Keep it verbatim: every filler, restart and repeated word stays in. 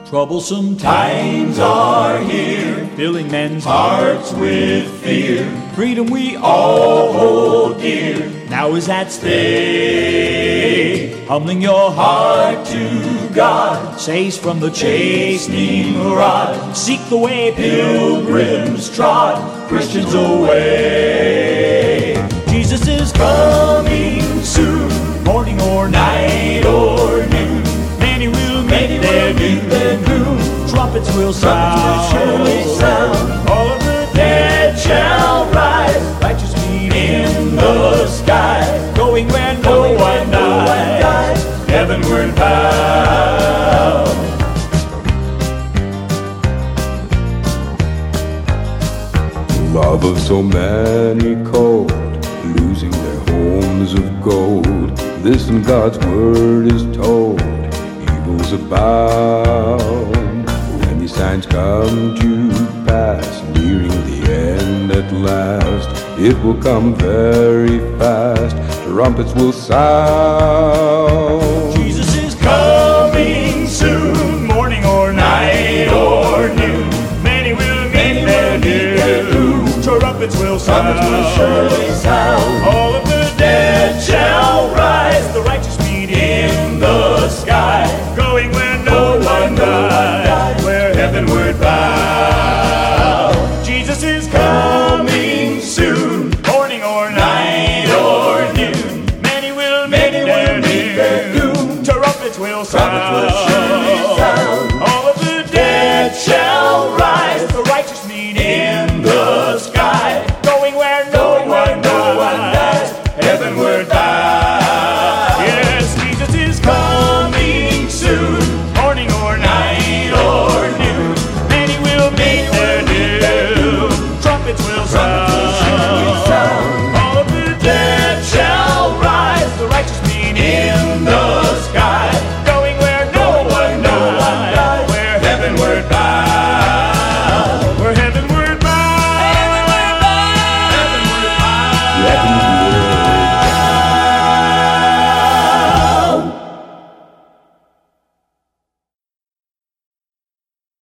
Troublesome times are here, filling men's hearts with fear. Freedom we all hold dear, now is at stake. Humbling your heart to God, saves from the chastening rod. Seek the way pilgrims trod, Christians away. Jesus is coming soon, morning or night or noon. Many will make their doom. Trumpets will sound, surely sound. All of the dead shall rise, righteous feet in the sky, going where no one dies, heavenward bound. The love of so many cold, losing their homes of gold. Listen, God's word is told, evil's abound. When these signs come to pass, nearing the end at last, it will come very fast, trumpets will sound. Jesus is coming soon, morning or night or noon. Many will meet their doom, trumpets will sound. Trumpets will surely sound. All of the dead shall rise, the righteous feet in the sky, going where no one dies, where heavenward bound. Jesus is coming soon, morning or night or noon. Many will meet their doom, trumpets will sound.